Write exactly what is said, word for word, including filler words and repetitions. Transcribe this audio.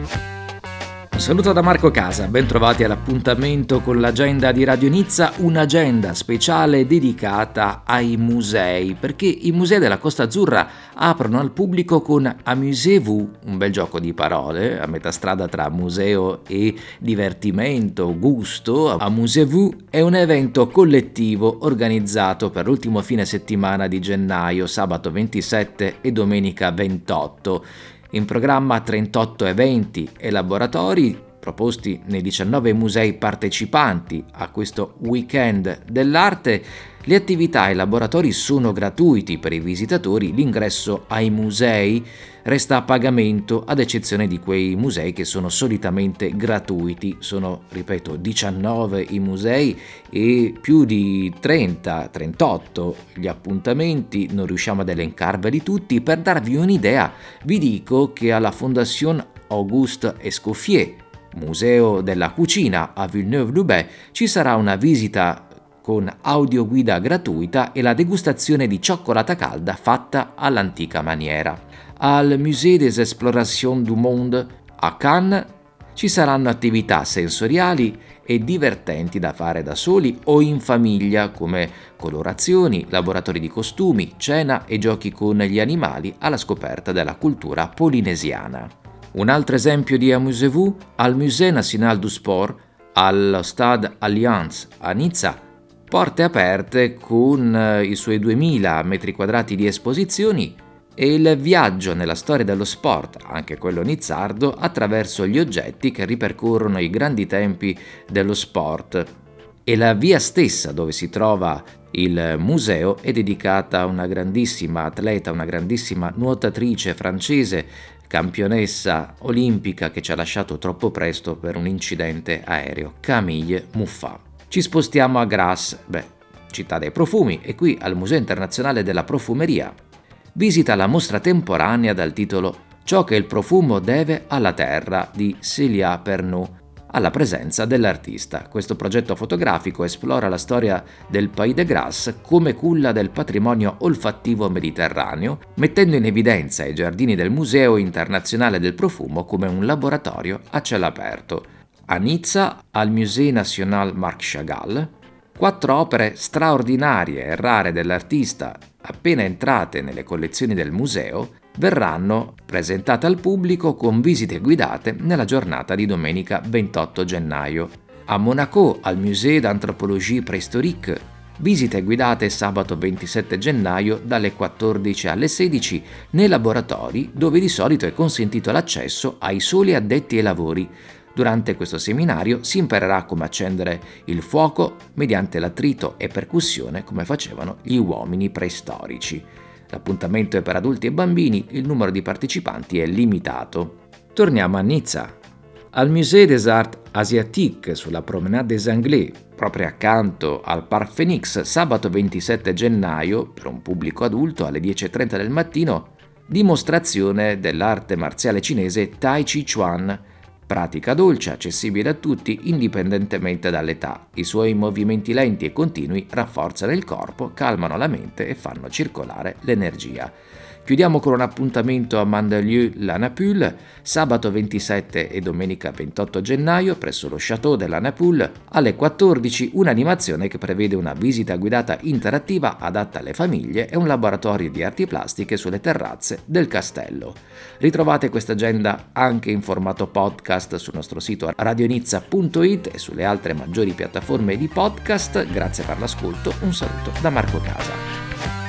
Un saluto da Marco Casa, ben trovati all'appuntamento con l'agenda di Radio Nizza, un'agenda speciale dedicata ai musei, perché i musei della Costa Azzurra aprono al pubblico con Amusez-vous, un bel gioco di parole, a metà strada tra museo e divertimento, gusto. Amusez-vous è un evento collettivo organizzato per l'ultimo fine settimana di gennaio, sabato ventisette e domenica ventotto. In programma trentotto eventi e laboratori proposti nei diciannove musei partecipanti a questo weekend dell'arte. Le attività e i laboratori sono gratuiti per i visitatori, l'ingresso ai musei resta a pagamento ad eccezione di quei musei che sono solitamente gratuiti. Sono, ripeto, diciannove i musei e più di trenta trentotto gli appuntamenti, non riusciamo ad elencarveli tutti. Per darvi un'idea vi dico che alla Fondation Auguste Escoffier, Museo della Cucina a Villeneuve-Loubet, ci sarà una visita con audioguida gratuita e la degustazione di cioccolata calda fatta all'antica maniera. Al Musée des Explorations du Monde a Cannes ci saranno attività sensoriali e divertenti da fare da soli o in famiglia, come colorazioni, laboratori di costumi, cena e giochi con gli animali alla scoperta della cultura polinesiana. Un altro esempio di Amusez-vous al Musée National du Sport, allo Stade Allianz a Nizza, porte aperte con i suoi duemila metri quadrati di esposizioni e il viaggio nella storia dello sport, anche quello nizzardo, attraverso gli oggetti che ripercorrono i grandi tempi dello sport. E la via stessa dove si trova il museo è dedicata a una grandissima atleta, una grandissima nuotatrice francese, campionessa olimpica che ci ha lasciato troppo presto per un incidente aereo, Camille Muffat. Ci spostiamo a Grasse, beh, città dei profumi, e qui al Museo Internazionale della Profumeria. Visita la mostra temporanea dal titolo Ciò che il profumo deve alla terra di Célia Pernot, alla presenza dell'artista. Questo progetto fotografico esplora la storia del Pays de Grasse come culla del patrimonio olfattivo mediterraneo, mettendo in evidenza i giardini del Museo Internazionale del Profumo come un laboratorio a cielo aperto. A Nizza, al Musée National Marc Chagall, quattro opere straordinarie e rare dell'artista, appena entrate nelle collezioni del museo, verranno presentate al pubblico con visite guidate nella giornata di domenica ventotto gennaio. A Monaco, al Musée d'Anthropologie Préhistorique, visite guidate sabato ventisette gennaio dalle quattordici alle sedici nei laboratori dove di solito è consentito l'accesso ai soli addetti ai lavori. Durante questo seminario si imparerà come accendere il fuoco mediante l'attrito e percussione come facevano gli uomini preistorici. L'appuntamento è per adulti e bambini, il numero di partecipanti è limitato. Torniamo a Nizza. Al Musée des Arts Asiatiques sulla Promenade des Anglais, proprio accanto al Parc Phoenix, sabato ventisette gennaio, per un pubblico adulto alle dieci e trenta del mattino, dimostrazione dell'arte marziale cinese Tai Chi Chuan, pratica dolce, accessibile a tutti indipendentemente dall'età. I suoi movimenti lenti e continui rafforzano il corpo, calmano la mente e fanno circolare l'energia. Chiudiamo con un appuntamento a Mandelieu-la Napoule, sabato ventisette e domenica ventotto gennaio presso lo Château de la Napoule, alle quattordici un'animazione che prevede una visita guidata interattiva adatta alle famiglie e un laboratorio di arti plastiche sulle terrazze del castello. Ritrovate questa agenda anche in formato podcast sul nostro sito radionizza punto it e sulle altre maggiori piattaforme di podcast. Grazie per l'ascolto, un saluto da Marco Casa.